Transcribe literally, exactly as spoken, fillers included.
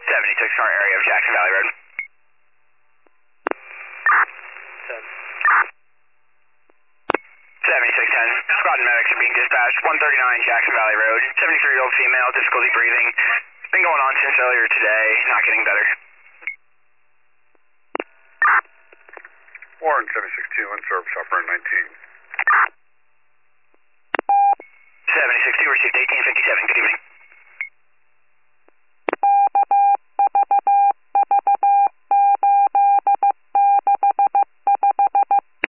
seventy-six, current area of Jackson Valley Road. ten. seventy-six ten, squad and medics are being dispatched, one thirty-nine Jackson Valley Road, seventy-three-year-old female, difficulty breathing, been going on since earlier today, not getting better. Warren seventy-six two, in service, operator nineteen. seventy-six two, received eighteen fifty-seven,